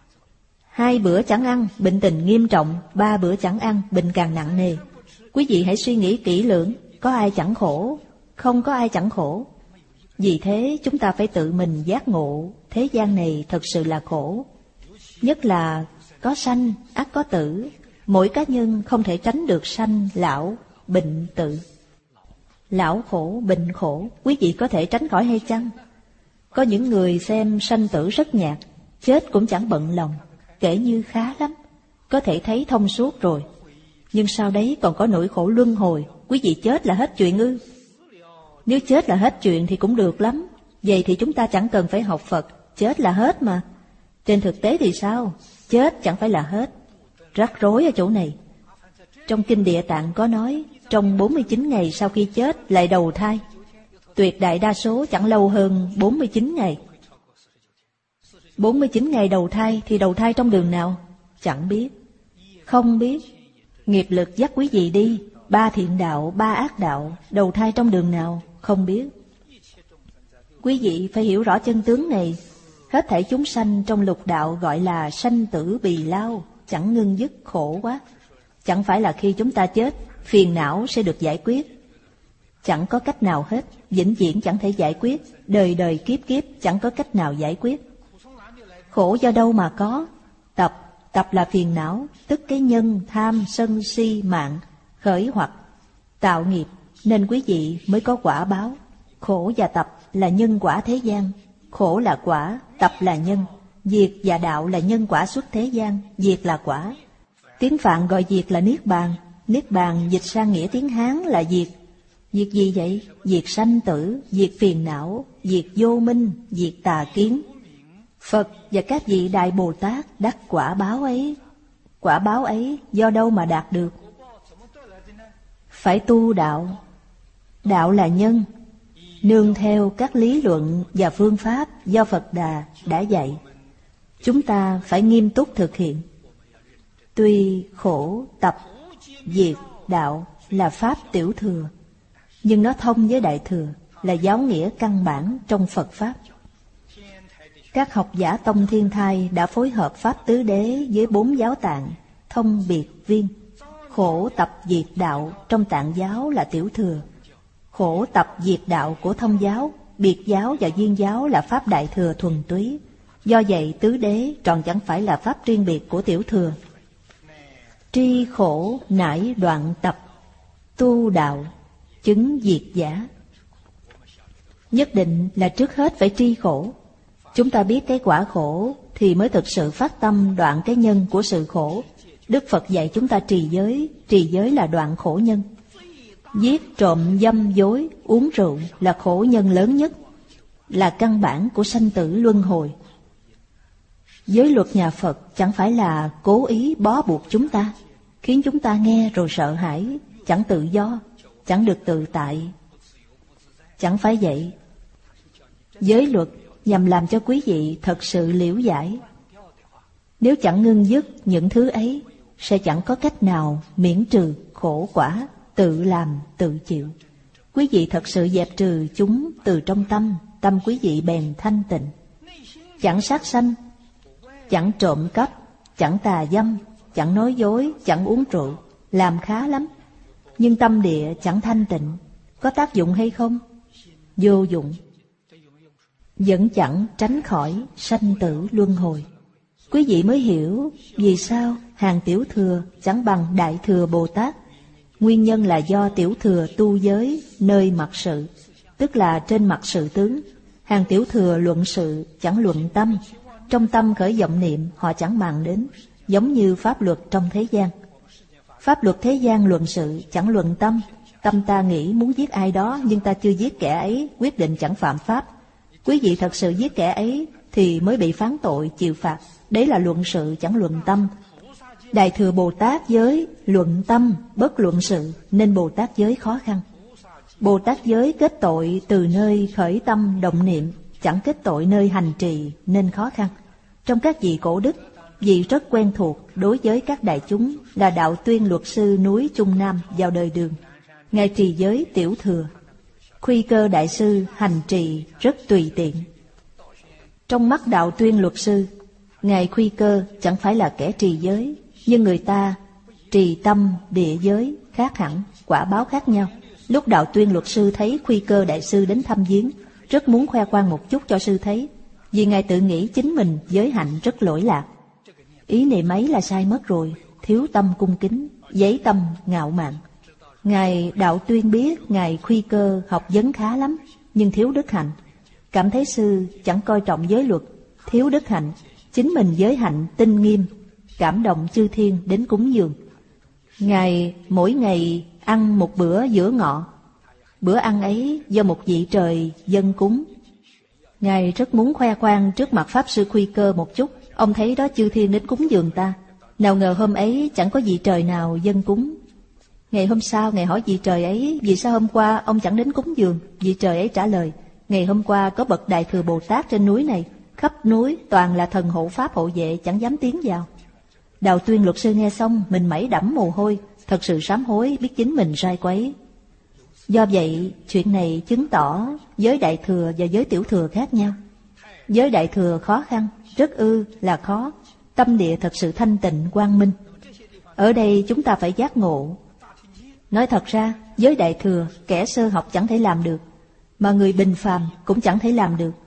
Hai bữa chẳng ăn, bệnh tình nghiêm trọng. Ba bữa chẳng ăn, bệnh càng nặng nề. Quý vị hãy suy nghĩ kỹ lưỡng, có ai chẳng khổ? Không có ai chẳng khổ. Vì thế chúng ta phải tự mình giác ngộ thế gian này thật sự là khổ. Nhất là có sanh ắt có tử. Mỗi cá nhân không thể tránh được sanh, lão, bệnh, tử. Lão khổ, bệnh khổ, quý vị có thể tránh khỏi hay chăng? Có những người xem sanh tử rất nhạt, chết cũng chẳng bận lòng, kể như khá lắm, có thể thấy thông suốt rồi. Nhưng sau đấy còn có nỗi khổ luân hồi. Quý vị chết là hết chuyện ư? Nếu chết là hết chuyện thì cũng được lắm. Vậy thì chúng ta chẳng cần phải học Phật, chết là hết mà. Trên thực tế thì sao? Chết chẳng phải là hết. Rắc rối ở chỗ này. Trong Kinh Địa Tạng có nói, trong bốn mươi chín ngày sau khi chết lại đầu thai. Tuyệt đại đa số chẳng lâu hơn bốn mươi chín ngày. bốn mươi chín ngày đầu thai thì đầu thai trong đường nào? Chẳng biết. Không biết. Nghiệp lực dắt quý vị đi, ba thiện đạo, ba ác đạo, đầu thai trong đường nào? Không biết. Quý vị phải hiểu rõ chân tướng này. Hết thảy chúng sanh trong lục đạo gọi là sanh tử bì lao, chẳng ngưng dứt, khổ quá. Chẳng phải là khi chúng ta chết, phiền não sẽ được giải quyết. Chẳng có cách nào hết, vĩnh viễn chẳng thể giải quyết, đời đời kiếp kiếp chẳng có cách nào giải quyết. Khổ do đâu mà có? Tập, tập là phiền não, tức cái nhân tham sân si mạng khởi hoặc tạo nghiệp, nên quý vị mới có quả báo. Khổ và tập là nhân quả thế gian. Khổ là quả, tập là nhân. Diệt và đạo là nhân quả xuất thế gian, diệt là quả. Tiếng Phạn gọi diệt là niết bàn. Niết bàn dịch sang nghĩa tiếng Hán là diệt. Diệt gì vậy? Diệt sanh tử, diệt phiền não, diệt vô minh, diệt tà kiến. Phật và các vị Đại Bồ Tát đắc quả báo ấy. Quả báo ấy do đâu mà đạt được? Phải tu đạo. Đạo là nhân, nương theo các lý luận và phương pháp do Phật Đà đã dạy. Chúng ta phải nghiêm túc thực hiện. Tuy khổ, tập, diệt, đạo là pháp tiểu thừa, nhưng nó thông với đại thừa, là giáo nghĩa căn bản trong Phật Pháp. Các học giả tông Thiên Thai đã phối hợp Pháp Tứ Đế với bốn giáo tạng, thông biệt viên. Khổ tập diệt đạo trong tạng giáo là tiểu thừa. Khổ tập diệt đạo của thông giáo, biệt giáo và duyên giáo là Pháp đại thừa thuần túy. Do vậy Tứ Đế tròn chẳng phải là Pháp riêng biệt của tiểu thừa. Tri khổ nải đoạn tập, tu đạo chứng diệt giả. Nhất định là trước hết phải tri khổ. Chúng ta biết cái quả khổ thì mới thực sự phát tâm đoạn cái nhân của sự khổ. Đức Phật dạy chúng ta trì giới, trì giới là đoạn khổ nhân. Giết, trộm, dâm, dối, uống rượu là khổ nhân lớn nhất, là căn bản của sanh tử luân hồi. Giới luật nhà Phật chẳng phải là cố ý bó buộc chúng ta, khiến chúng ta nghe rồi sợ hãi, chẳng tự do, chẳng được tự tại. Chẳng phải vậy. Giới luật nhằm làm cho quý vị thật sự liễu giải. Nếu chẳng ngưng dứt những thứ ấy, sẽ chẳng có cách nào miễn trừ khổ quả, tự làm, tự chịu. Quý vị thật sự dẹp trừ chúng từ trong tâm, tâm quý vị bèn thanh tịnh. Chẳng sát sanh, chẳng trộm cắp, chẳng tà dâm, chẳng nói dối, chẳng uống rượu, làm khá lắm. Nhưng tâm địa chẳng thanh tịnh, có tác dụng hay không? Vô dụng. Vẫn chẳng tránh khỏi sanh tử luân hồi. Quý vị mới hiểu vì sao hàng tiểu thừa chẳng bằng đại thừa Bồ Tát. Nguyên nhân là do tiểu thừa tu giới nơi mặt sự, tức là trên mặt sự tướng. Hàng tiểu thừa luận sự chẳng luận tâm, trong tâm khởi vọng niệm họ chẳng màng đến, giống như pháp luật trong thế gian. Pháp luật thế gian luận sự chẳng luận tâm, tâm ta nghĩ muốn giết ai đó nhưng ta chưa giết kẻ ấy, quyết định chẳng phạm pháp. Quý vị thật sự giết kẻ ấy thì mới bị phán tội chịu phạt, đấy là luận sự chẳng luận tâm. Đại thừa Bồ Tát giới luận tâm bất luận sự, nên Bồ Tát giới khó khăn. Bồ Tát giới kết tội từ nơi khởi tâm động niệm, chẳng kết tội nơi hành trì nên khó khăn. Trong các vị cổ đức, vị rất quen thuộc đối với các đại chúng là đạo tuyên luật sư núi Trung Nam vào đời Đường. Ngài trì giới tiểu thừa. Khuy Cơ đại sư hành trì rất tùy tiện. Trong mắt đạo tuyên luật sư, Ngài Khuy Cơ chẳng phải là kẻ trì giới, nhưng người ta trì tâm địa giới khác hẳn, quả báo khác nhau. Lúc đạo tuyên luật sư thấy Khuy Cơ đại sư đến thăm viếng, rất muốn khoe khoang một chút cho sư thấy, vì Ngài tự nghĩ chính mình giới hạnh rất lỗi lạc. Ý niệm ấy là sai mất rồi, thiếu tâm cung kính, giấy tâm ngạo mạn. Ngài đạo tuyên biết Ngài Khuy Cơ học vấn khá lắm, nhưng thiếu đức hạnh. Cảm thấy sư chẳng coi trọng giới luật, thiếu đức hạnh, chính mình giới hạnh tinh nghiêm, cảm động chư thiên đến cúng dường. Ngài mỗi ngày ăn một bữa giữa ngọ. Bữa ăn ấy do một vị trời dâng cúng. Ngài rất muốn khoe khoang trước mặt Pháp Sư Khuy Cơ một chút. Ông thấy đó chư thiên đến cúng dường ta. Nào ngờ hôm ấy chẳng có vị trời nào dâng cúng. Ngày hôm sau Ngài hỏi vị trời ấy, vì sao hôm qua ông chẳng đến cúng dường? Vị trời ấy trả lời, ngày hôm qua có bậc Đại Thừa Bồ Tát trên núi này, khắp núi toàn là thần hộ pháp hộ vệ, chẳng dám tiến vào. Đạo tuyên luật sư nghe xong mình mẩy đẫm mồ hôi, thật sự sám hối biết chính mình sai quấy. Do vậy chuyện này chứng tỏ giới Đại Thừa và giới Tiểu Thừa khác nhau. Giới Đại Thừa khó khăn, rất ư là khó, tâm địa thật sự thanh tịnh quang minh. Ở đây chúng ta phải giác ngộ. Nói thật ra, giới Đại Thừa kẻ sơ học chẳng thể làm được, mà người bình phàm cũng chẳng thể làm được.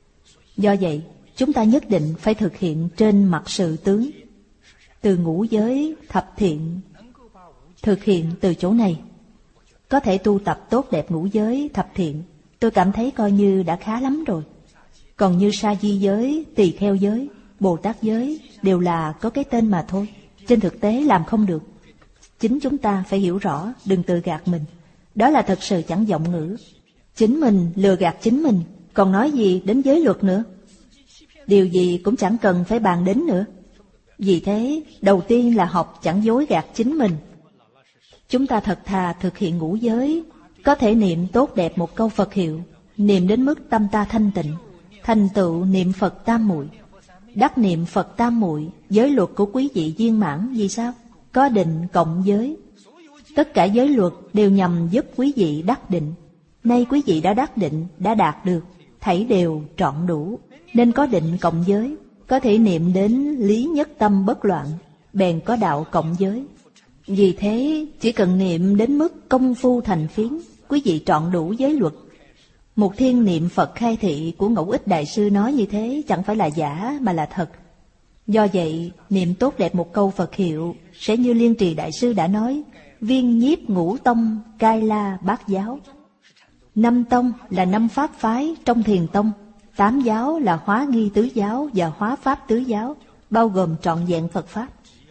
Do vậy, chúng ta nhất định phải thực hiện trên mặt sự tướng. Từ ngũ giới, thập thiện, thực hiện từ chỗ này. Có thể tu tập tốt đẹp ngũ giới, thập thiện, tôi cảm thấy coi như đã khá lắm rồi. Còn như sa di giới, tỳ kheo giới, Bồ Tát giới đều là có cái tên mà thôi. Trên thực tế làm không được. Chính chúng ta phải hiểu rõ, đừng tự gạt mình. Đó là thật sự chẳng vọng ngữ. Chính mình lừa gạt chính mình, còn nói gì đến giới luật nữa. Điều gì cũng chẳng cần phải bàn đến nữa. Vì thế, đầu tiên là học chẳng dối gạt chính mình. Chúng ta thật thà thực hiện ngũ giới, có thể niệm tốt đẹp một câu Phật hiệu, niệm đến mức tâm ta thanh tịnh, thành tựu niệm Phật tam muội. Đắc niệm Phật tam muội, giới luật của quý vị viên mãn. Vì sao? Có định cộng giới. Tất cả giới luật đều nhằm giúp quý vị đắc định. Nay quý vị đã đắc định, đã đạt được, thảy đều trọn đủ, nên có định cộng giới, có thể niệm đến lý nhất tâm bất loạn, bèn có đạo cộng giới. Vì thế, chỉ cần niệm đến mức công phu thành phiến, quý vị trọn đủ giới luật. Một thiên niệm Phật khai thị của Ngẫu Ích Đại Sư nói như thế chẳng phải là giả mà là thật. Do vậy, niệm tốt đẹp một câu Phật hiệu sẽ như Liên Trì Đại Sư đã nói, viên nhiếp ngũ tông, cai la bát giáo. Năm tông là năm pháp phái trong thiền tông, tám giáo là hóa nghi tứ giáo và hóa pháp tứ giáo, bao gồm trọn vẹn Phật Pháp.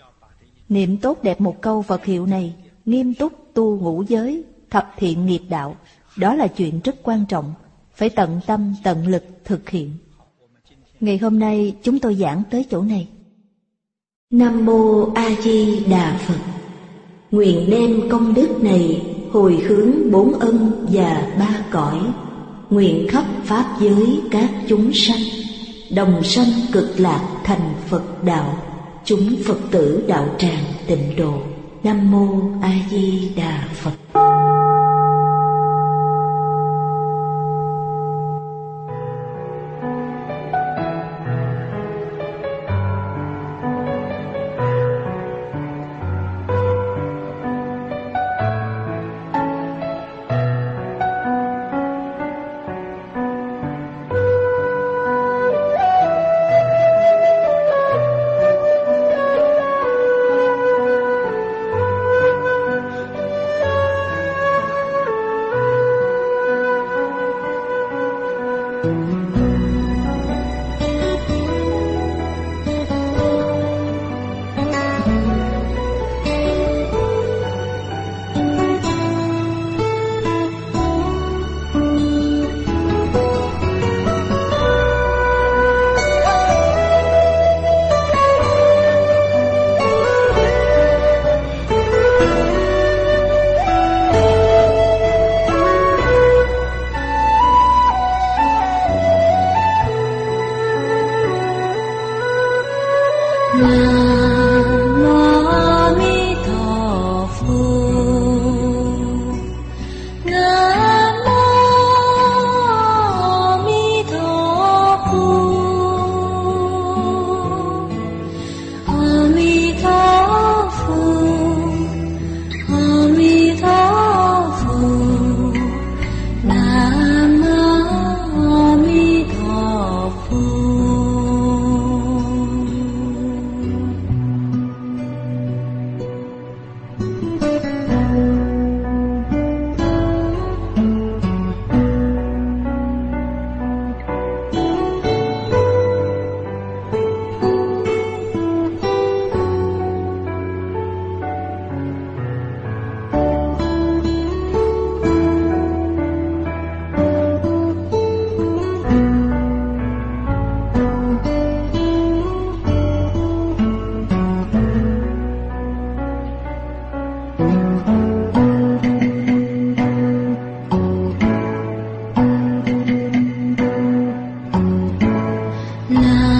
Niệm tốt đẹp một câu Phật hiệu này, nghiêm túc tu ngũ giới, thập thiện nghiệp đạo, đó là chuyện rất quan trọng, phải tận tâm tận lực thực hiện. Ngày hôm nay chúng tôi giảng tới chỗ này. Nam Mô A Di Đà Phật. Nguyện đem công đức này hồi hướng bốn ân và ba cõi, nguyện khắp pháp giới các chúng sanh đồng sanh cực lạc thành Phật đạo, chúng Phật tử đạo tràng tịnh độ. Nam Mô A Di Đà Phật. Nam